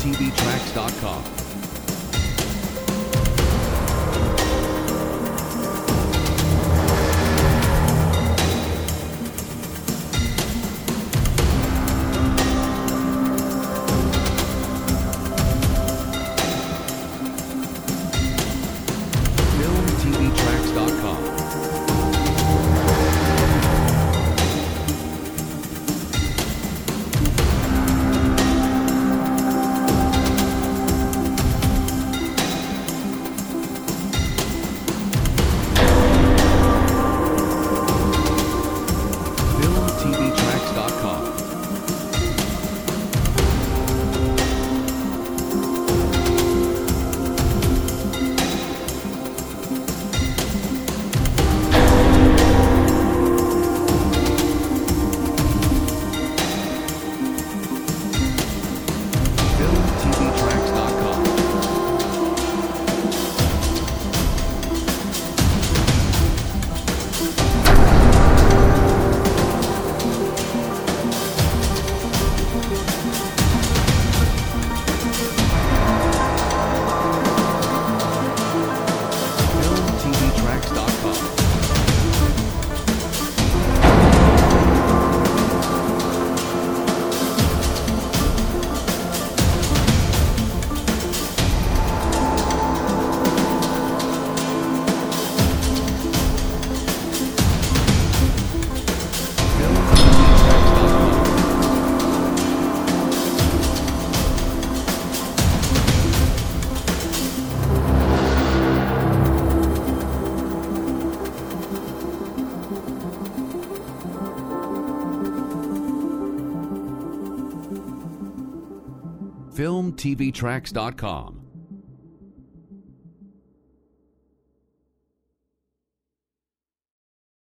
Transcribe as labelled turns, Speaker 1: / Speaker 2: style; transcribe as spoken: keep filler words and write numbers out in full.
Speaker 1: T V Tracks dot com. Film T V Tracks dot com. Film T V Tracks dot com. Film T V Tracks dot com. Film T V Tracks dot com. Film T V Tracks dot com. Film T V Tracks dot com.